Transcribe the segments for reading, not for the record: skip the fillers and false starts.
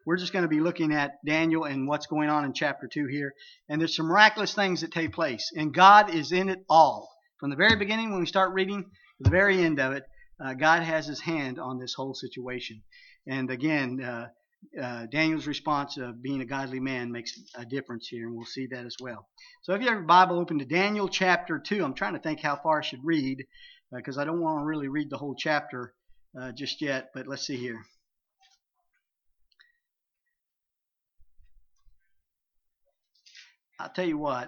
we're just going to be looking at Daniel and what's going on in chapter 2 here. And there's some miraculous things that take place. And God is in it all. From the very beginning, when we start reading, to the very end of it, God has his hand on this whole situation. And again, Daniel's response of being a godly man makes a difference here, and we'll see that as well. So if you have your Bible open to Daniel chapter 2, I'm trying to think how far I should read, because I don't want to really read the whole chapter just yet, but let's see here. I'll tell you what,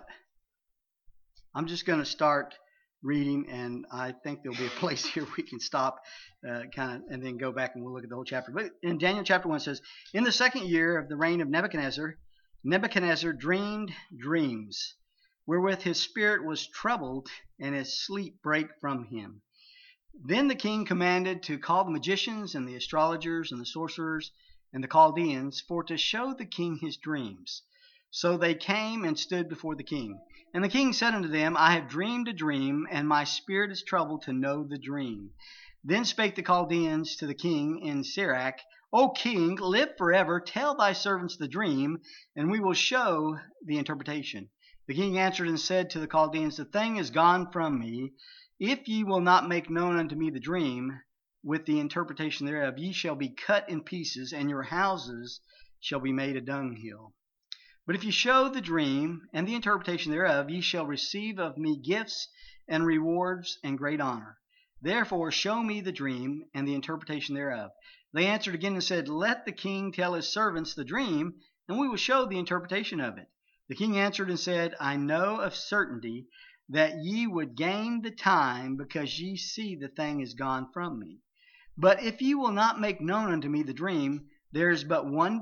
I'm just going to start reading, and I think there'll be a place here we can stop and then go back and we'll look at the whole chapter. But in Daniel chapter 1 it says, in the 2nd year of the reign of Nebuchadnezzar dreamed dreams, wherewith his spirit was troubled, and his sleep brake from him. Then the king commanded to call the magicians and the astrologers and the sorcerers and the Chaldeans for to show the king his dreams. So they came and stood before the king. And the king said unto them, I have dreamed a dream, and my spirit is troubled to know the dream. Then spake the Chaldeans to the king in Sirach, O king, live forever, tell thy servants the dream, and we will show the interpretation. The king answered and said to the Chaldeans, the thing is gone from me. If ye will not make known unto me the dream, with the interpretation thereof, ye shall be cut in pieces, and your houses shall be made a dunghill. But if ye show the dream and the interpretation thereof, ye shall receive of me gifts and rewards and great honor. Therefore show me the dream and the interpretation thereof. They answered again and said, let the king tell his servants the dream, and we will show the interpretation of it. The king answered and said, I know of certainty that ye would gain the time, because ye see the thing is gone from me. But if ye will not make known unto me the dream, there is but one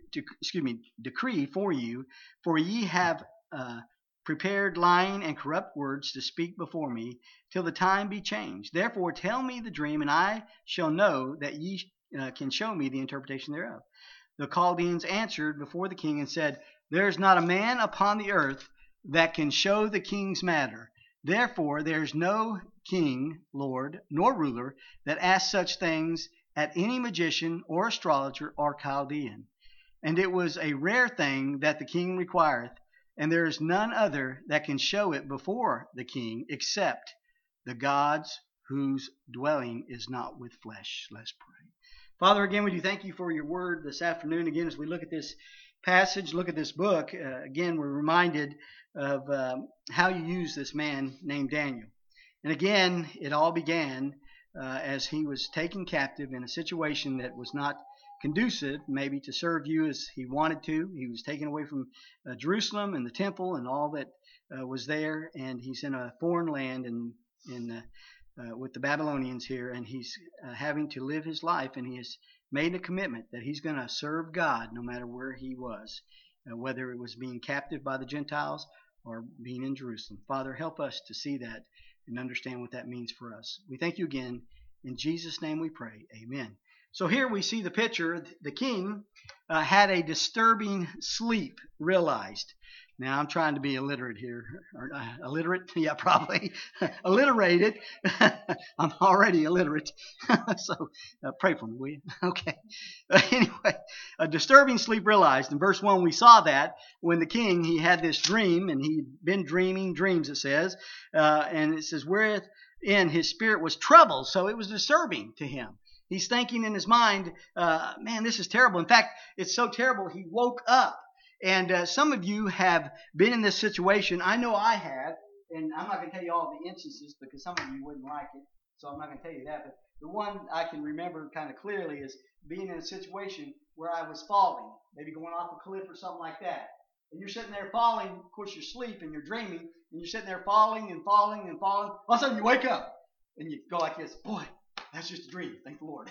decree for you, for ye have prepared lying and corrupt words to speak before me, till the time be changed. Therefore tell me the dream, and I shall know that ye can show me the interpretation thereof. The Chaldeans answered before the king and said, there is not a man upon the earth that can show the king's matter. Therefore there is no king, lord, nor ruler that asks such things at any magician or astrologer or Chaldean. And it was a rare thing that the king requireth, and there is none other that can show it before the king, except the gods whose dwelling is not with flesh. Let's pray. Father, again, we do thank you for your word this afternoon. Again, as we look at this passage, look at this book, again, we're reminded of how you use this man named Daniel. And again, it all began as he was taken captive in a situation that was not conducive maybe to serve you as he wanted to. He was taken away from Jerusalem and the temple and all that was there, and he's in a foreign land and with the Babylonians here, and he's having to live his life, and he has made a commitment that he's going to serve God no matter where he was, whether it was being captive by the Gentiles or being in Jerusalem. Father, help us to see that and understand what that means for us. We thank you again. In Jesus' name we pray. Amen. So here we see the picture. The king had a disturbing sleep realized. Now I'm trying to be illiterate here. Or, illiterate? Yeah, probably. Alliterated. I'm already illiterate. So pray for me, will you? Okay. Anyway, a disturbing sleep realized. In verse 1 we saw that when the king, he had this dream, and he'd been dreaming dreams, it says. And it says, wherein his spirit was troubled. So it was disturbing to him. He's thinking in his mind, man, this is terrible. In fact, it's so terrible he woke up. And some of you have been in this situation. I know I have. And I'm not going to tell you all the instances because some of you wouldn't like it. So I'm not going to tell you that. But the one I can remember kind of clearly is being in a situation where I was falling. Maybe going off a cliff or something like that. And you're sitting there falling. Of course, you're asleep and you're dreaming. And you're sitting there falling and falling and falling. All of a sudden you wake up. And you go like this. Boy, that's just a dream. Thank the Lord.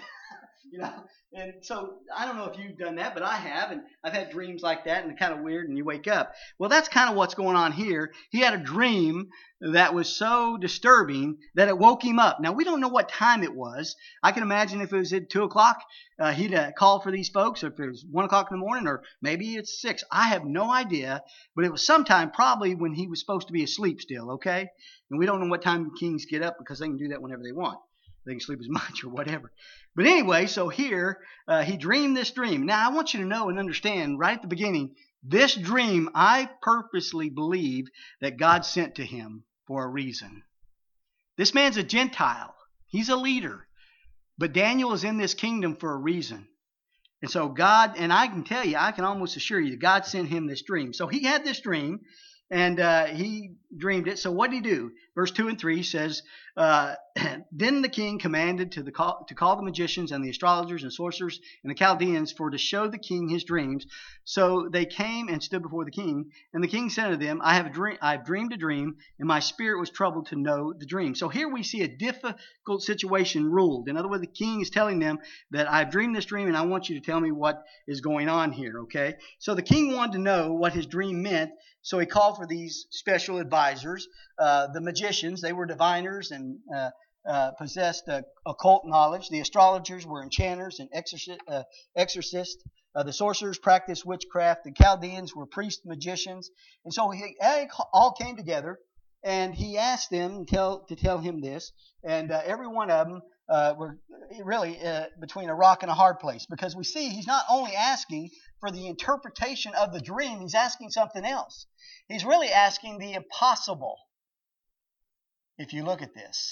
And so I don't know if you've done that, but I have, and I've had dreams like that, and they're kind of weird, and you wake up. Well, that's kind of what's going on here. He had a dream that was so disturbing that it woke him up. Now, we don't know what time it was. I can imagine if it was at 2 o'clock, he'd call for these folks, or if it was 1 o'clock in the morning, or maybe it's 6. I have no idea, but it was sometime probably when he was supposed to be asleep still, okay? And we don't know what time kings get up because they can do that whenever they want. They can sleep as much or whatever. But anyway, so here he dreamed this dream. Now I want you to know and understand right at the beginning, this dream I purposely believe that God sent to him for a reason. This man's a Gentile. He's a leader. But Daniel is in this kingdom for a reason. And so God, and I can tell you, I can almost assure you that God sent him this dream. So he had this dream, and he dreamed it. So what did he do? Verse 2 and 3 says, then the king commanded to call the magicians and the astrologers and sorcerers and the Chaldeans for to show the king his dreams. So they came and stood before the king. And the king said to them, I have dreamed a dream, and my spirit was troubled to know the dream. So here we see a difficult situation ruled. In other words, the king is telling them that I've dreamed this dream, and I want you to tell me what is going on here, okay? So the king wanted to know what his dream meant, so he called for these special advisors, the magicians. They were diviners and possessed occult knowledge. The astrologers were enchanters and exorcists. The sorcerers practiced witchcraft. The Chaldeans were priests, magicians. And so they all came together, and he asked them to tell him this. And every one of them were really between a rock and a hard place, because we see he's not only asking for the interpretation of the dream, he's asking something else. He's really asking the impossible, if you look at this.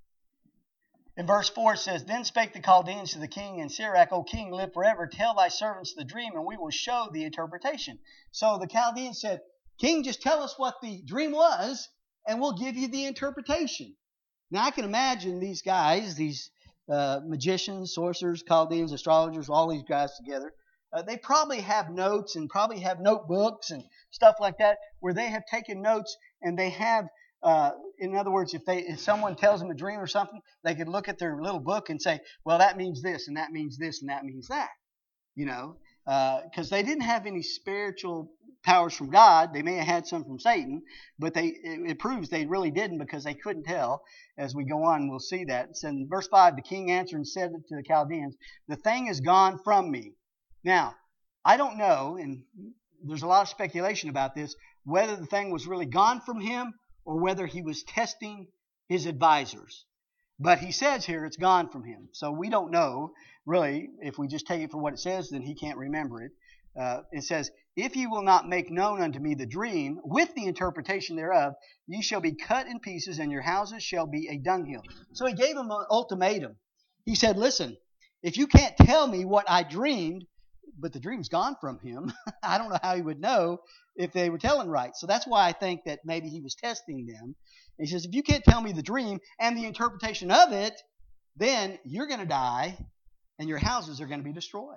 In verse 4 it says, then spake the Chaldeans to the king in Sirach, O king, live forever. Tell thy servants the dream, and we will show the interpretation. So the Chaldeans said, king, just tell us what the dream was, and we'll give you the interpretation. Now I can imagine these guys, these magicians, sorcerers, Chaldeans, astrologers, all these guys together. They probably have notes and probably have notebooks and stuff like that where they have taken notes, and they have, in other words, if someone tells them a dream or something, they could look at their little book and say, well, that means this, and that means this, and that means that. You know, because they didn't have any spiritual powers from God. They may have had some from Satan, but it proves they really didn't, because they couldn't tell. As we go on, we'll see that. So in verse 5, the king answered and said to the Chaldeans, the thing is gone from me. Now, I don't know, and there's a lot of speculation about this, whether the thing was really gone from him or whether he was testing his advisors. But he says here it's gone from him. So we don't know, really. If we just take it for what it says, then he can't remember it. It says, if ye will not make known unto me the dream with the interpretation thereof, ye shall be cut in pieces, and your houses shall be a dunghill. So he gave them an ultimatum. He said, listen, if you can't tell me what I dreamed, but the dream's gone from him, I don't know how he would know if they were telling right. So that's why I think that maybe he was testing them. He says, if you can't tell me the dream and the interpretation of it, then you're going to die and your houses are going to be destroyed.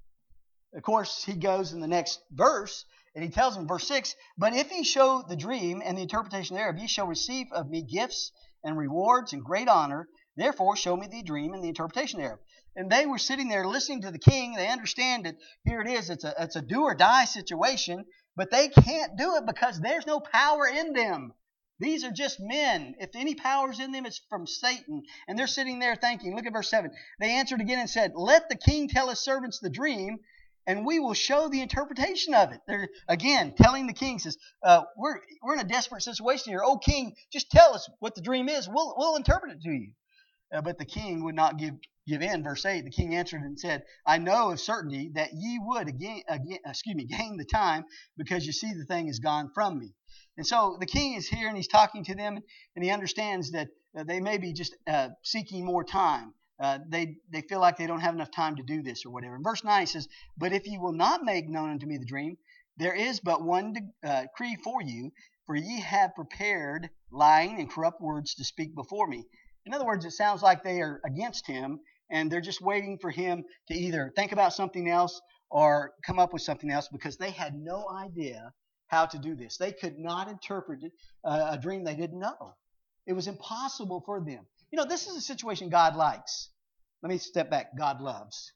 Of course, he goes in the next verse, and he tells them, verse 6, but if ye show the dream and the interpretation thereof, ye shall receive of me gifts and rewards and great honor. Therefore, show me the dream and the interpretation thereof. And they were sitting there listening to the king. They understand that here it is. It's a do or die situation, but they can't do it because there's no power in them. These are just men. If any power is in them, it's from Satan. And they're sitting there thinking, look at verse 7. They answered again and said, let the king tell his servants the dream, and we will show the interpretation of it. They're, again, telling the king, says, we're in a desperate situation here. Oh, king, just tell us what the dream is. We'll interpret it to you. But the king would not give in. Verse 8, the king answered and said, I know of certainty that ye would gain the time, because you see the thing is gone from me. And so the king is here, and he's talking to them, and he understands that they may be just seeking more time. They feel like they don't have enough time to do this or whatever. In verse 9 he says, but if ye will not make known unto me the dream, there is but one decree for you, for ye have prepared lying and corrupt words to speak before me. In other words, it sounds like they are against him, and they're just waiting for him to either think about something else or come up with something else, because they had no idea how to do this. They could not interpret a dream they didn't know. It was impossible for them. You know, this is a situation God likes. Let me step back. God loves.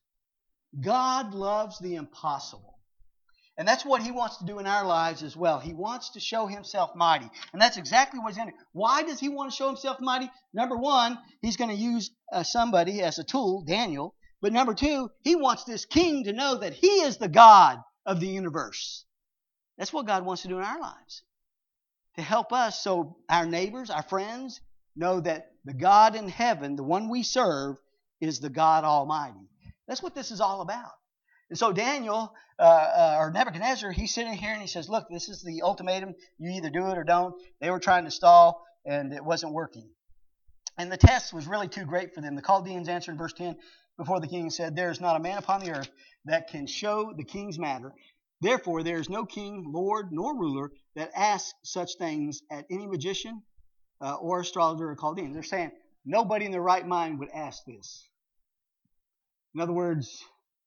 God loves the impossible. And that's what He wants to do in our lives as well. He wants to show Himself mighty. And that's exactly what's in it. Why does He want to show Himself mighty? Number one, He's going to use somebody as a tool, Daniel. But number two, He wants this king to know that He is the God of the universe. That's what God wants to do in our lives. To help us so our neighbors, our friends, know that the God in heaven, the one we serve, is the God Almighty. That's what this is all about. And so Daniel, or Nebuchadnezzar, he's sitting here and he says, look, this is the ultimatum. You either do it or don't. They were trying to stall, and it wasn't working. And the test was really too great for them. The Chaldeans answered in verse 10 before the king and said, there is not a man upon the earth that can show the king's matter. Therefore, there is no king, lord, nor ruler that asks such things at any magician or astrologer or Chaldean. They're saying nobody in their right mind would ask this. In other words,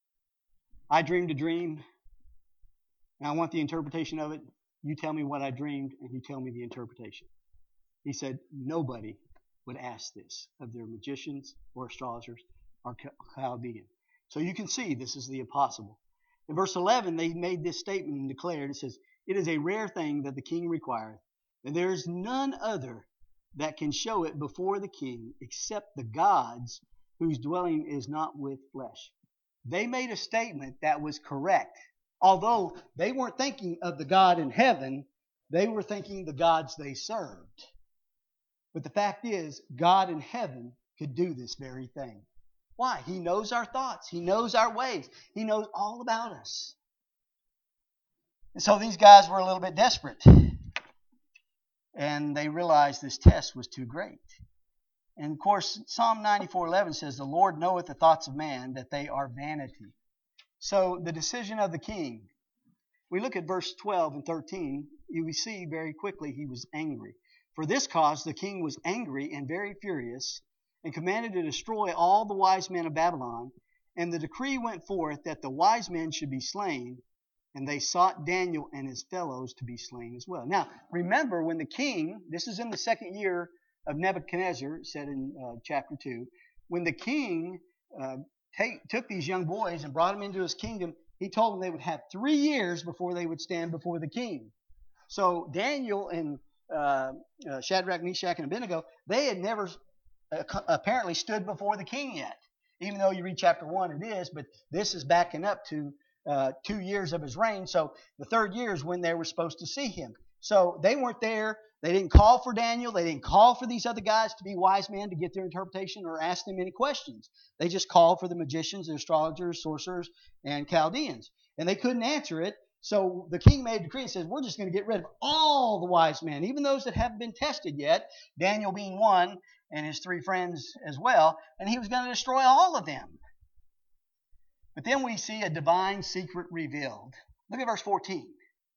I dreamed a dream, and I want the interpretation of it. You tell me what I dreamed, and you tell me the interpretation. He said nobody would ask this of their magicians or astrologers or Chaldean. So you can see this is the impossible. In verse 11, they made this statement and declared, it says, it is a rare thing that the king requireth, and there is none other that can show it before the king except the gods whose dwelling is not with flesh. They made a statement that was correct. Although they weren't thinking of the God in heaven, they were thinking the gods they served. But the fact is, God in heaven could do this very thing. Why? He knows our thoughts. He knows our ways. He knows all about us. And so these guys were a little bit desperate. And they realized this test was too great. And of course, Psalm 94:11 says, the Lord knoweth the thoughts of man, that they are vanity. So the decision of the king. We look at verse 12 and 13. You see very quickly he was angry. For this cause the king was angry and very furious, and commanded to destroy all the wise men of Babylon. And the decree went forth that the wise men should be slain, and they sought Daniel and his fellows to be slain as well. Now, remember when the king, this is in the second year of Nebuchadnezzar, said in chapter 2, when the king took these young boys and brought them into his kingdom, he told them they would have 3 years before they would stand before the king. So Daniel and Shadrach, Meshach, and Abednego, they had never apparently stood before the king yet. Even though you read chapter 1, it is, but this is backing up to 2 years of his reign. So the third year is when they were supposed to see him. So they weren't there. They didn't call for Daniel. They didn't call for these other guys to be wise men to get their interpretation or ask them any questions. They just called for the magicians, the astrologers, sorcerers, and Chaldeans. And they couldn't answer it. So the king made a decree and says, we're just going to get rid of all the wise men, even those that haven't been tested yet, Daniel being one and his 3 friends as well, and he was going to destroy all of them. But then we see a divine secret revealed. Look at verse 14.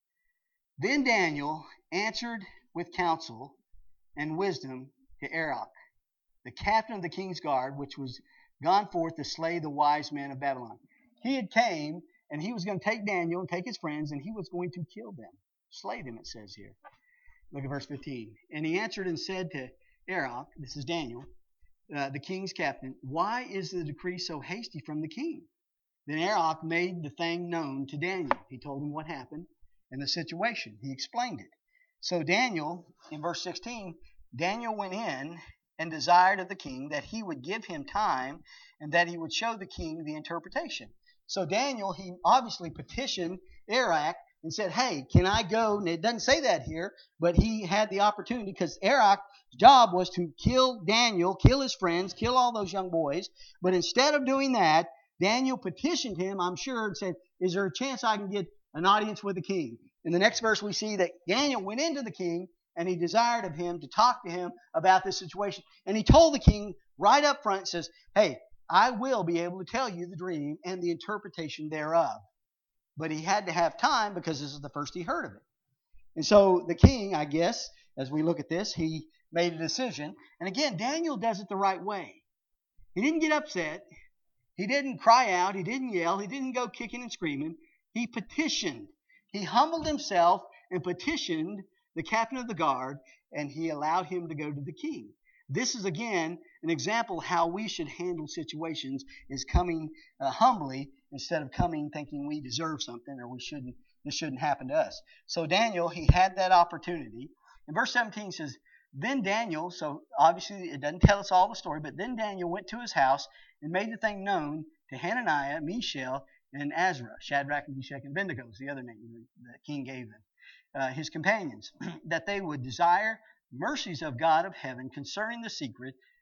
Then Daniel answered with counsel and wisdom to Arioch, the captain of the king's guard, which was gone forth to slay the wise men of Babylon. He had came, and he was going to take Daniel and take his friends, and he was going to kill them. Slay them, it says here. Look at verse 15. And he answered and said to Arioch, this is Daniel, the king's captain, why is the decree so hasty from the king? Then Arioch made the thing known to Daniel. He told him what happened and the situation. He explained it. So Daniel, in verse 16, Daniel went in and desired of the king that he would give him time and that he would show the king the interpretation. So Daniel, he obviously petitioned Arioch and said, hey, can I go? And it doesn't say that here, but he had the opportunity because Arioch's job was to kill Daniel, kill his friends, kill all those young boys. But instead of doing that, Daniel petitioned him, I'm sure, and said, is there a chance I can get an audience with the king? In the next verse, we see that Daniel went into the king and he desired of him to talk to him about this situation. And he told the king right up front, says, hey, I will be able to tell you the dream and the interpretation thereof. But he had to have time because this is the first he heard of it. And so the king, I guess, as we look at this, he made a decision. And again, Daniel does it the right way. He didn't get upset. He didn't cry out. He didn't yell. He didn't go kicking and screaming. He petitioned. He humbled himself and petitioned the captain of the guard, and he allowed him to go to the king. This is, again, an example of how we should handle situations, is coming humbly instead of coming thinking we deserve something or this shouldn't happen to us. So Daniel, he had that opportunity. And verse 17 says, then Daniel, so obviously it doesn't tell us all the story, but then Daniel went to his house and made the thing known to Hananiah, Mishael, and Azra. Shadrach, Meshach, and Abednego is the other name the king gave them. His companions, that they would desire mercies of God of heaven concerning the secret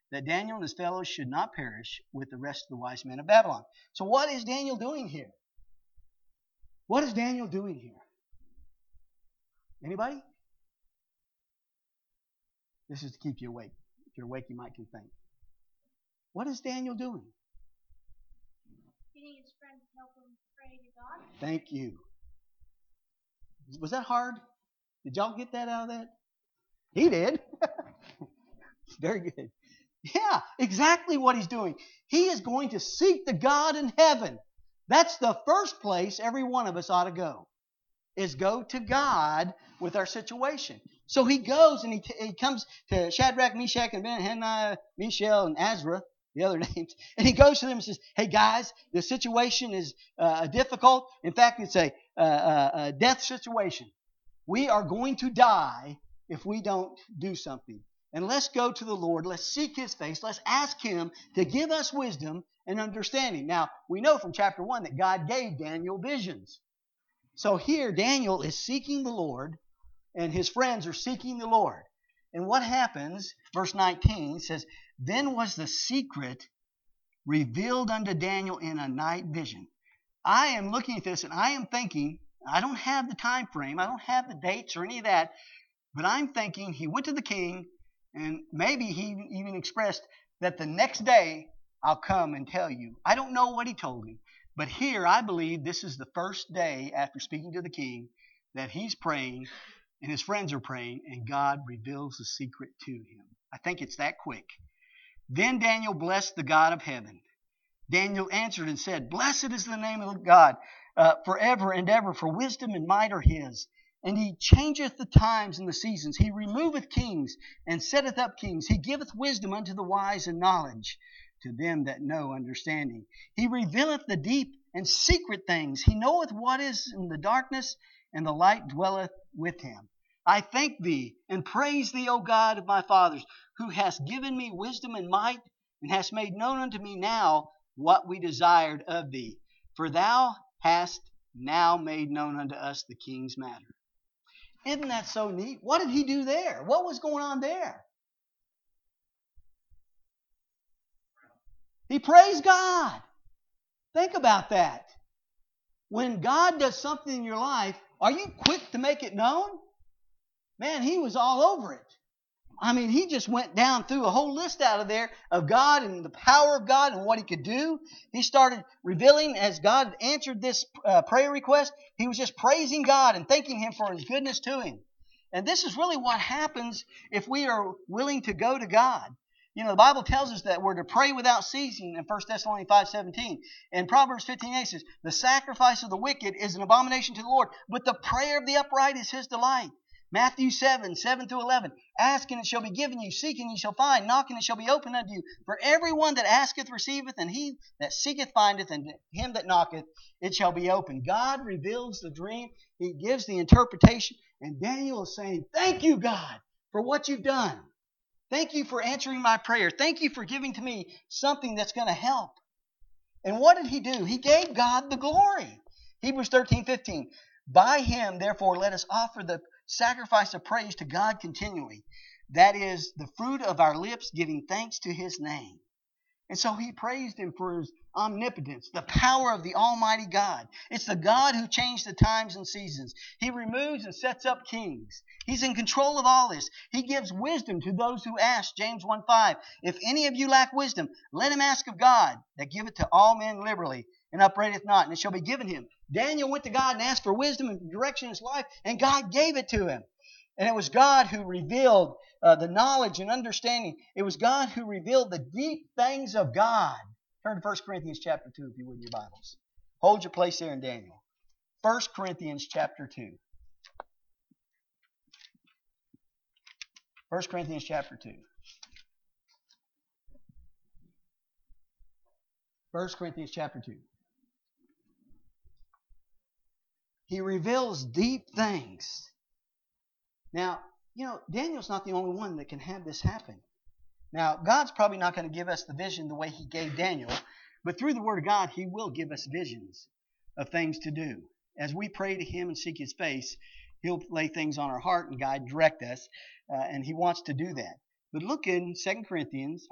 that Daniel and his fellows should not perish with the rest of the wise men of Babylon. So what is Daniel doing here? What is Daniel doing here? Anybody? This is to keep you awake. If you're awake, you might can think. What is Daniel doing? Getting his friends to help him pray to God. Thank you. Was that hard? Did y'all get that out of that? He did. Very good. Yeah, exactly what he's doing. He is going to seek the God in heaven. That's the first place every one of us ought to go, is go to God with our situation. So he goes and he comes to Shadrach, Meshach, and Abednego, Mishael, and Azra, the other names, and he goes to them and says, hey guys, the situation is difficult. In fact, it's a death situation. We are going to die if we don't do something. And let's go to the Lord. Let's seek His face. Let's ask Him to give us wisdom and understanding. Now, we know from chapter 1 that God gave Daniel visions. So here, Daniel is seeking the Lord, and his friends are seeking the Lord. And what happens, verse 19 says, then was the secret revealed unto Daniel in a night vision. I am looking at this and I am thinking, I don't have the time frame, I don't have the dates or any of that, but I'm thinking he went to the king, and maybe he even expressed that the next day I'll come and tell you. I don't know what he told me, but here I believe this is the first day after speaking to the king that he's praying and his friends are praying, and God reveals the secret to him. I think it's that quick. Then Daniel blessed the God of heaven. Daniel answered and said, blessed is the name of God forever and ever, for wisdom and might are His. And He changeth the times and the seasons. He removeth kings and setteth up kings. He giveth wisdom unto the wise and knowledge to them that know understanding. He revealeth the deep and secret things. He knoweth what is in the darkness, and the light dwelleth with Him. I thank Thee and praise Thee, O God of my fathers, who hast given me wisdom and might, and hast made known unto me now what we desired of Thee. For Thou hast now made known unto us the king's matter. Isn't that so neat? What did he do there? What was going on there? He praised God. Think about that. When God does something in your life, are you quick to make it known? Man, he was all over it. I mean, he just went down through a whole list out of there of God and the power of God and what He could do. He started revealing as God answered this prayer request. He was just praising God and thanking Him for His goodness to him. And this is really what happens if we are willing to go to God. You know, the Bible tells us that we're to pray without ceasing in 1 Thessalonians 5:17. And Proverbs 15:8 says, the sacrifice of the wicked is an abomination to the Lord, but the prayer of the upright is His delight. Matthew 7:7-11. Ask and it shall be given you. Seek and ye shall find. Knock and it shall be opened unto you. For everyone that asketh receiveth, and he that seeketh findeth, and him that knocketh it shall be opened. God reveals the dream. He gives the interpretation. And Daniel is saying, thank you, God, for what you've done. Thank you for answering my prayer. Thank you for giving to me something that's going to help. And what did he do? He gave God the glory. Hebrews 13:15. By Him, therefore, let us offer the sacrifice of praise to God continually. That is the fruit of our lips, giving thanks to His name. And so he praised Him for His omnipotence, the power of the Almighty God. It's the God who changed the times and seasons. He removes and sets up kings. He's in control of all this. He gives wisdom to those who ask, James 1:5. If any of you lack wisdom, let him ask of God, that giveth to all men liberally, and upbraideth not, and it shall be given him. Daniel went to God and asked for wisdom and direction in his life, and God gave it to him. And it was God who revealed the knowledge and understanding. It was God who revealed the deep things of God. Turn to 1 Corinthians chapter 2 if you would in your Bibles. Hold your place there in Daniel. 1 Corinthians chapter 2. 1 Corinthians chapter 2. 1 Corinthians chapter 2. He reveals deep things. Now, you know, Daniel's not the only one that can have this happen. Now, God's probably not going to give us the vision the way He gave Daniel, but through the Word of God, He will give us visions of things to do. As we pray to Him and seek His face, He'll lay things on our heart and guide, direct us, and He wants to do that. But look in 1 Corinthians,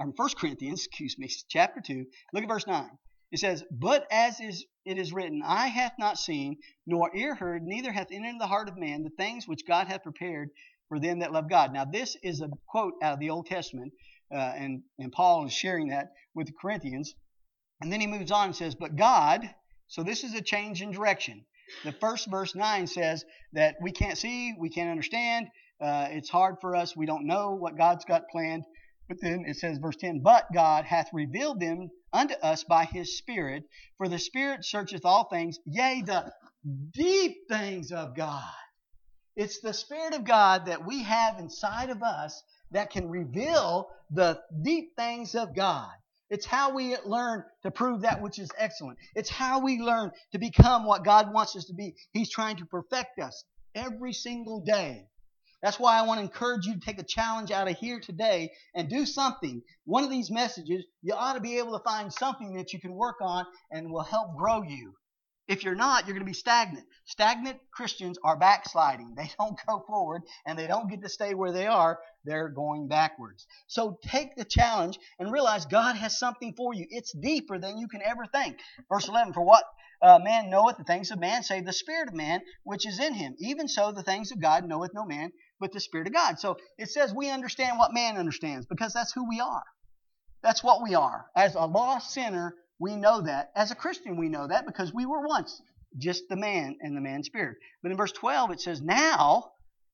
chapter 2, look at verse 9. It says, "But as it is written, eye hath not seen, nor ear heard, neither hath entered into the heart of man the things which God hath prepared for them that love God." Now this is a quote out of the Old Testament, and Paul is sharing that with the Corinthians. And then he moves on and says, "But God," so this is a change in direction. The first verse 9 says that we can't see, we can't understand, it's hard for us, we don't know what God's got planned. But then it says, verse 10, "But God hath revealed them unto us by his Spirit, for the Spirit searcheth all things, yea, the deep things of God." It's the Spirit of God that we have inside of us that can reveal the deep things of God. It's how we learn to prove that which is excellent. It's how we learn to become what God wants us to be. He's trying to perfect us every single day. That's why I want to encourage you to take a challenge out of here today and do something. One of these messages, you ought to be able to find something that you can work on and will help grow you. If you're not, you're going to be stagnant. Stagnant Christians are backsliding. They don't go forward, and they don't get to stay where they are. They're going backwards. So take the challenge and realize God has something for you. It's deeper than you can ever think. Verse 11, "For what man knoweth the things of man, save the spirit of man, which is in him? Even so the things of God knoweth no man, but the Spirit of God." So it says we understand what man understands, because that's who we are. That's what we are. As a lost sinner, we know that. As a Christian, we know that because we were once just the man and the man's spirit. But in verse 12, it says, "Now,"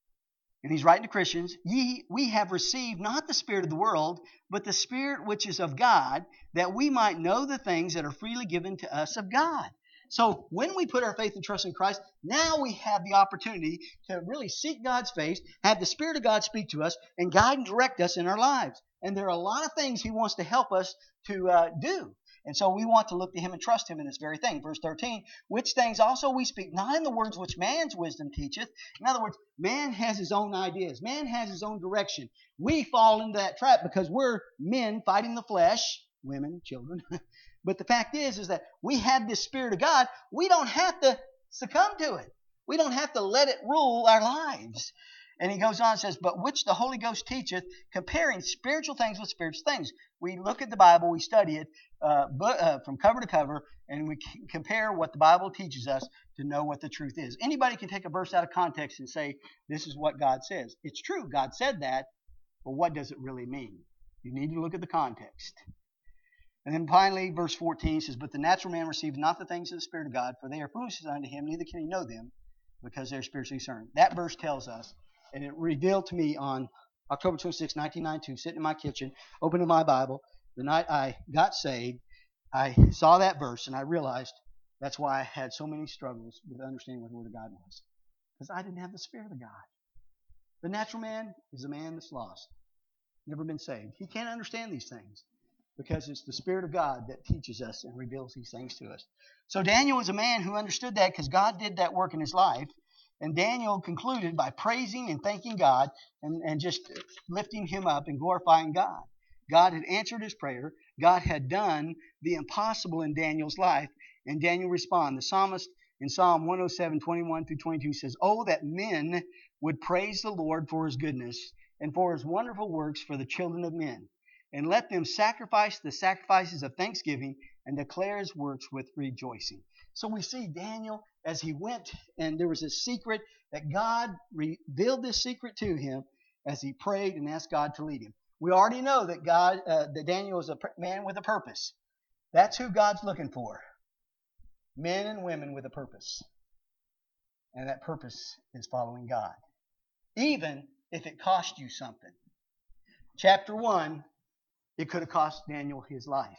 and he's writing to Christians, "we have received not the spirit of the world, but the Spirit which is of God, that we might know the things that are freely given to us of God." So when we put our faith and trust in Christ, now we have the opportunity to really seek God's face, have the Spirit of God speak to us, and guide and direct us in our lives. And there are a lot of things He wants to help us to do. And so we want to look to Him and trust Him in this very thing. Verse 13, "Which things also we speak, not in the words which man's wisdom teacheth." In other words, man has his own ideas. Man has his own direction. We fall into that trap because we're men fighting the flesh, women, children. But the fact is that we have this Spirit of God. We don't have to succumb to it. We don't have to let it rule our lives. And he goes on and says, "But which the Holy Ghost teacheth, comparing spiritual things with spiritual things." We look at the Bible, we study it from cover to cover, and we compare what the Bible teaches us to know what the truth is. Anybody can take a verse out of context and say, this is what God says. It's true, God said that, but what does it really mean? You need to look at the context. And then finally, verse 14 says, "But the natural man receiveth not the things of the Spirit of God, for they are foolishness unto him, neither can he know them, because they are spiritually discerned." That verse tells us, and it revealed to me on October 26, 1992, sitting in my kitchen, opening my Bible, the night I got saved, I saw that verse, and I realized that's why I had so many struggles with understanding what the Word of God was. Because I didn't have the Spirit of God. The natural man is a man that's lost, never been saved. He can't understand these things, because it's the Spirit of God that teaches us and reveals these things to us. So Daniel was a man who understood that, because God did that work in his life. And Daniel concluded by praising and thanking God and just lifting Him up and glorifying God. God had answered his prayer. God had done the impossible in Daniel's life. And Daniel responded. The psalmist in Psalm 107, 21 through 22 says, "Oh, that men would praise the Lord for His goodness and for His wonderful works for the children of men. And let them sacrifice the sacrifices of thanksgiving and declare His works with rejoicing." So we see Daniel as he went, and there was a secret that God revealed this secret to him as he prayed and asked God to lead him. We already know that that Daniel is a man with a purpose. That's who God's looking for. Men and women with a purpose. And that purpose is following God. Even if it cost you something. Chapter 1, it could have cost Daniel his life.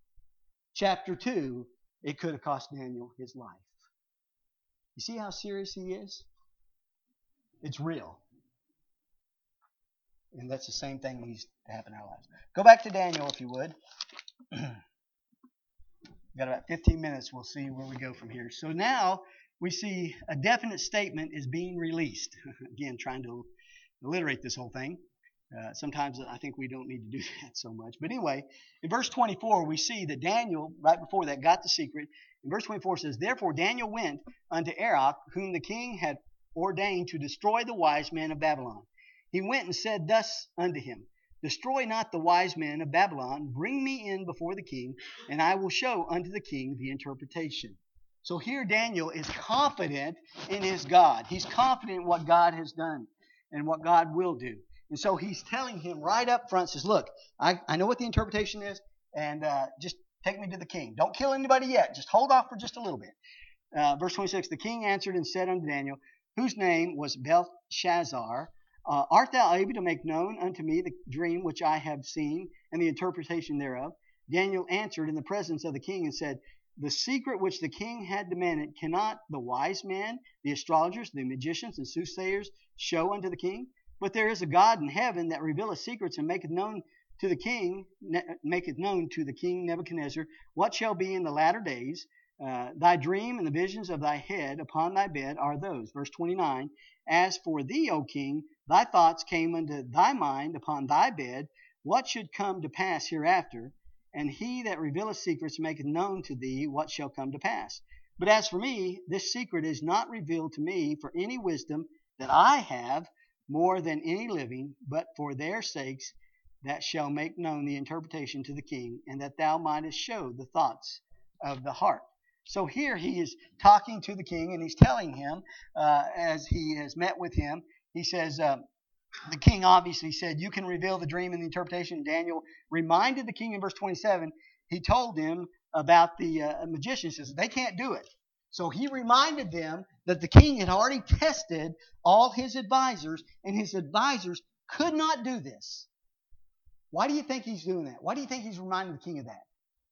Chapter 2, it could have cost Daniel his life. You see how serious he is? It's real. And that's the same thing that needs to happen in our lives. Go back to Daniel, if you would. Got about 15 minutes. We'll see where we go from here. So now we see a definite statement is being released. Again, trying to alliterate this whole thing. Sometimes I think we don't need to do that so much. But anyway, in verse 24, we see that Daniel, right before that, got the secret. In verse 24 says, "Therefore Daniel went unto Arioch, whom the king had ordained to destroy the wise men of Babylon. He went and said thus unto him, Destroy not the wise men of Babylon. Bring me in before the king, and I will show unto the king the interpretation. So here Daniel is confident in his God. He's confident in what God has done and what God will do. And so he's telling him right up front, says, look, I know what the interpretation is, and just take me to the king. Don't kill anybody yet. Just hold off for just a little bit. Verse 26, the king answered and said unto Daniel, whose name was Belshazzar, art thou able to make known unto me the dream which I have seen and the interpretation thereof? Daniel answered in the presence of the king and said, the secret which the king had demanded cannot the wise man, the astrologers, the magicians, and soothsayers show unto the king? But there is a God in heaven that revealeth secrets and maketh known to the king Nebuchadnezzar what shall be in the latter days. Thy dream and the visions of thy head upon thy bed are those. Verse 29, as for thee, O king, thy thoughts came unto thy mind upon thy bed, what should come to pass hereafter? And he that revealeth secrets maketh known to thee what shall come to pass. But as for me, this secret is not revealed to me for any wisdom that I have more than any living, but for their sakes that shall make known the interpretation to the king, and that thou mightest show the thoughts of the heart. So here he is talking to the king, and he's telling him, as he has met with him, he says, the king obviously said, you can reveal the dream and the interpretation. Daniel reminded the king in verse 27, he told him about the magicians. He says, they can't do it. So he reminded them that the king had already tested all his advisors, and his advisors could not do this. Why do you think he's doing that? Why do you think he's reminding the king of that?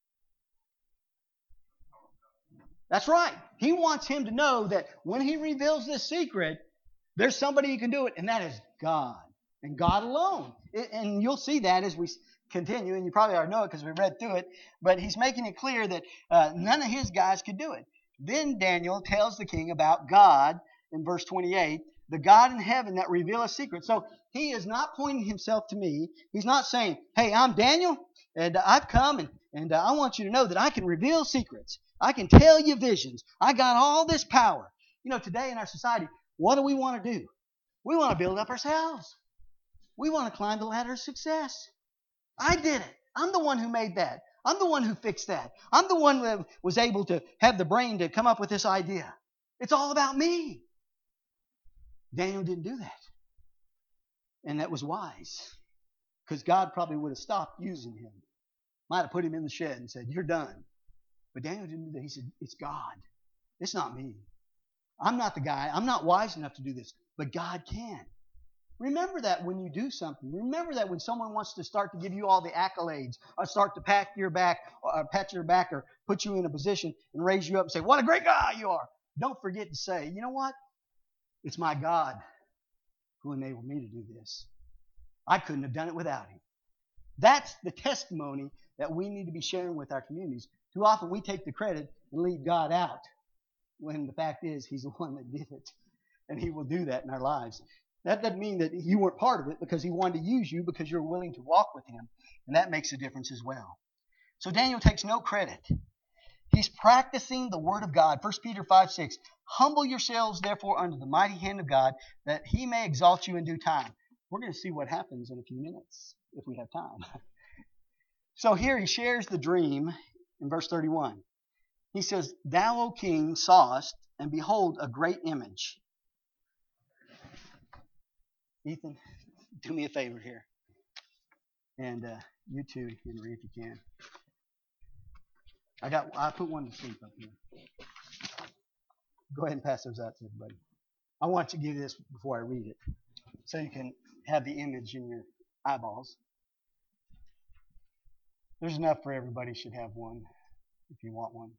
That's right. He wants him to know that when he reveals this secret, there's somebody who can do it, and that is God, and God alone. And you'll see that as we continue, and you probably already know it because we read through it, but he's making it clear that none of his guys could do it. Then Daniel tells the king about God in verse 28, the God in heaven that revealeth secrets. So he is not pointing himself to me. He's not saying, hey, I'm Daniel, and I've come, and I want you to know that I can reveal secrets. I can tell you visions. I got all this power. You know, today in our society, what do we want to do? We want to build up ourselves. We want to climb the ladder of success. I did it. I'm the one who made that. I'm the one who fixed that. I'm the one that was able to have the brain to come up with this idea. It's all about me. Daniel didn't do that. And that was wise. Because God probably would have stopped using him. Might have put him in the shed and said, you're done. But Daniel didn't do that. He said, it's God. It's not me. I'm not the guy. I'm not wise enough to do this. But God can. Remember that when you do something. Remember that when someone wants to start to give you all the accolades or start to pat your back or put you in a position and raise you up and say, what a great guy you are. Don't forget to say, you know what? It's my God who enabled me to do this. I couldn't have done it without him. That's the testimony that we need to be sharing with our communities. Too often we take the credit and leave God out when the fact is he's the one that did it. And he will do that in our lives. That doesn't mean that you weren't part of it because he wanted to use you because you're willing to walk with him. And that makes a difference as well. So Daniel takes no credit. He's practicing the word of God. 1 Peter 5:6. Humble yourselves therefore under the mighty hand of God that he may exalt you in due time. We're going to see what happens in a few minutes if we have time. So here he shares the dream in verse 31. He says, thou, O king, sawest, and behold, a great image. Ethan, do me a favor here. And you too, Henry, if you can. I put one to sleep up here. Go ahead and pass those out to everybody. I want to give you this before I read it, so you can have the image in your eyeballs. There's enough for everybody. Should have one if you want one.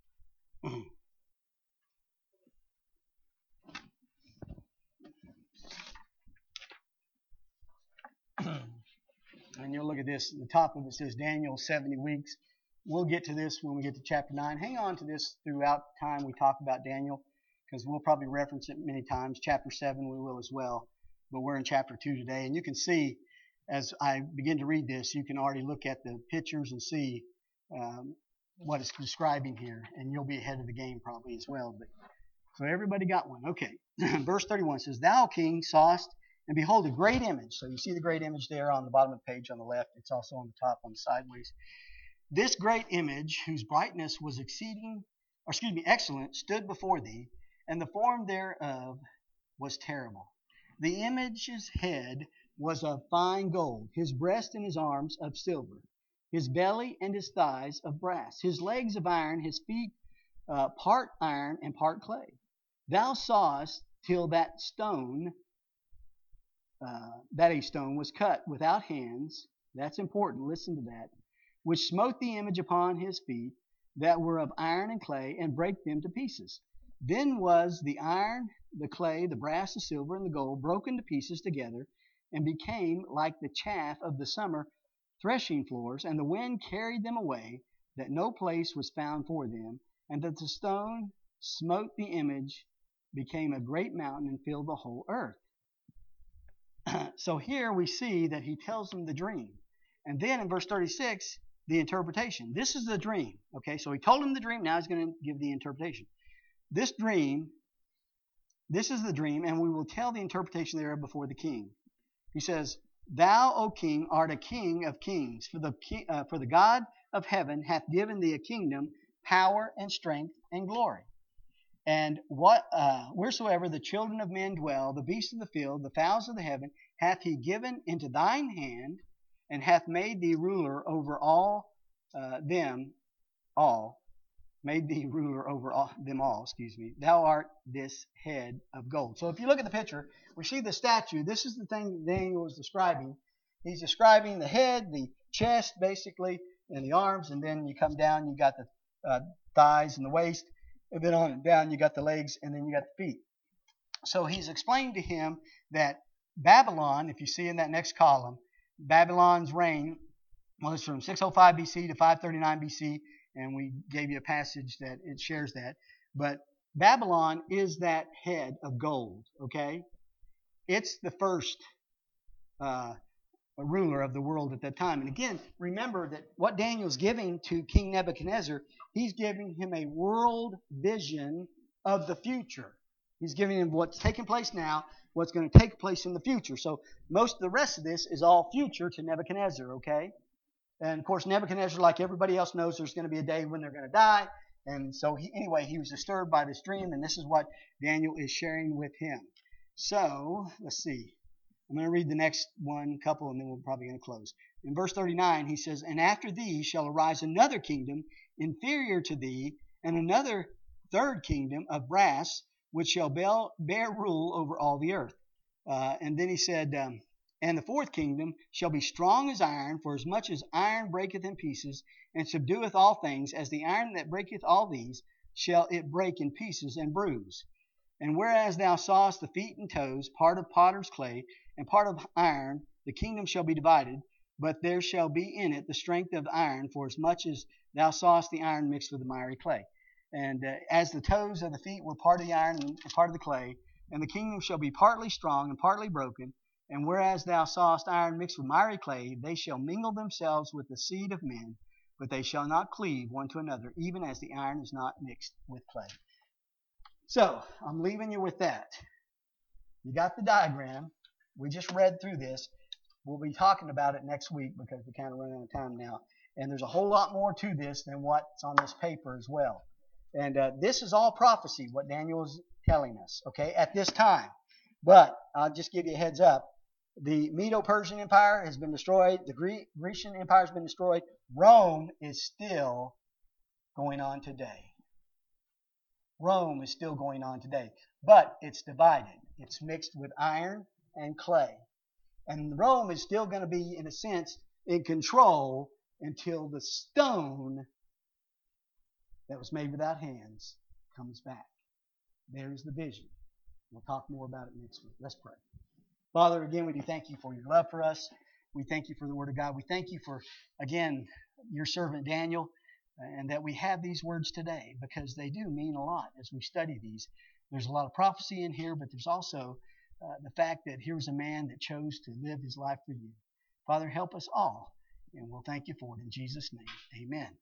And you'll look at this. The top of it says Daniel 70 weeks. We'll get to this when we get to chapter 9. Hang on to this throughout the time we talk about Daniel, because we'll probably reference it many times. Chapter 7 we will as well. But we're in chapter 2 today. And you can see, as I begin to read this, you can already look at the pictures and see what it's describing here. And you'll be ahead of the game probably as well. But so everybody got one. Okay. Verse 31 says, thou, king, sawest, And behold, a great image. So you see the great image there on the bottom of the page on the left. It's also on the top on the sideways. This great image, whose brightness was excellent, stood before thee, and the form thereof was terrible. The image's head was of fine gold, his breast and his arms of silver, his belly and his thighs of brass, his legs of iron, his feet part iron and part clay. Thou sawest till that a stone was cut without hands. That's important. Listen to that. Which smote the image upon his feet, that were of iron and clay, and brake them to pieces. Then was the iron, the clay, the brass, the silver, and the gold broken to pieces together, and became like the chaff of the summer threshing floors, and the wind carried them away, that no place was found for them, and that the stone smote the image, became a great mountain, and filled the whole earth. So here we see that he tells them the dream. And then in verse 36, the interpretation. This is the dream. Okay, so he told him the dream. Now he's going to give the interpretation. This is the dream, and we will tell the interpretation thereof before the king. He says, Thou, O king, art a king of kings, for the God of heaven hath given thee a kingdom, power, and strength, and glory. And wheresoever the children of men dwell, the beasts of the field, the fowls of the heaven, hath he given into thine hand, and hath made thee ruler over all them all. Made thee ruler over them all, Thou art this head of gold. So if you look at the picture, we see the statue. This is the thing Daniel was describing. He's describing the head, the chest, basically, and the arms, and then you come down, you got the thighs and the waist, and then on down you got the legs, and then you got the feet. So he's explained to him that Babylon, if you see in that next column, Babylon's reign was from 605 BC to 539 BC, and we gave you a passage that it shares that. But Babylon is that head of gold, okay? It's the first ruler of the world at that time. And again, remember that what Daniel's giving to King Nebuchadnezzar, he's giving him a world vision of the future. He's giving him what's taking place now, what's going to take place in the future. So most of the rest of this is all future to Nebuchadnezzar, okay? And of course, Nebuchadnezzar, like everybody else, knows there's going to be a day when they're going to die. And so he was disturbed by this dream, and this is what Daniel is sharing with him. So, let's see. I'm going to read the next couple, and then we're probably going to close. In verse 39, he says, And after thee shall arise another kingdom inferior to thee, and another third kingdom of brass, which shall bear rule over all the earth. And then he said, And the fourth kingdom shall be strong as iron, for as much as iron breaketh in pieces, and subdueth all things, as the iron that breaketh all these, shall it break in pieces and bruise. And whereas thou sawest the feet and toes, part of potter's clay, and part of iron, the kingdom shall be divided, but there shall be in it the strength of iron, for as much as thou sawest the iron mixed with the miry clay. And as the toes of the feet were part of the iron and part of the clay, and the kingdom shall be partly strong and partly broken, and whereas thou sawest iron mixed with miry clay, they shall mingle themselves with the seed of men, but they shall not cleave one to another, even as the iron is not mixed with clay. So, I'm leaving you with that. You got the diagram. We just read through this. We'll be talking about it next week because we're kind of running out of time now. And there's a whole lot more to this than what's on this paper as well. And this is all prophecy, what Daniel is telling us, okay, at this time. But I'll just give you a heads up. The Medo-Persian Empire has been destroyed. The Grecian Empire has been destroyed. Rome is still going on today. Rome is still going on today. But it's divided. It's mixed with iron and clay. And Rome is still going to be, in a sense, in control until the stone that was made without hands comes back. There's the vision. We'll talk more about it next week. Let's pray. Father, again, we do thank you for your love for us. We thank you for the Word of God. We thank you for, again, your servant Daniel, and that we have these words today because they do mean a lot as we study these. There's a lot of prophecy in here, but there's also the fact that here's a man that chose to live his life for you. Father, help us all, and we'll thank you for it in Jesus' name. Amen.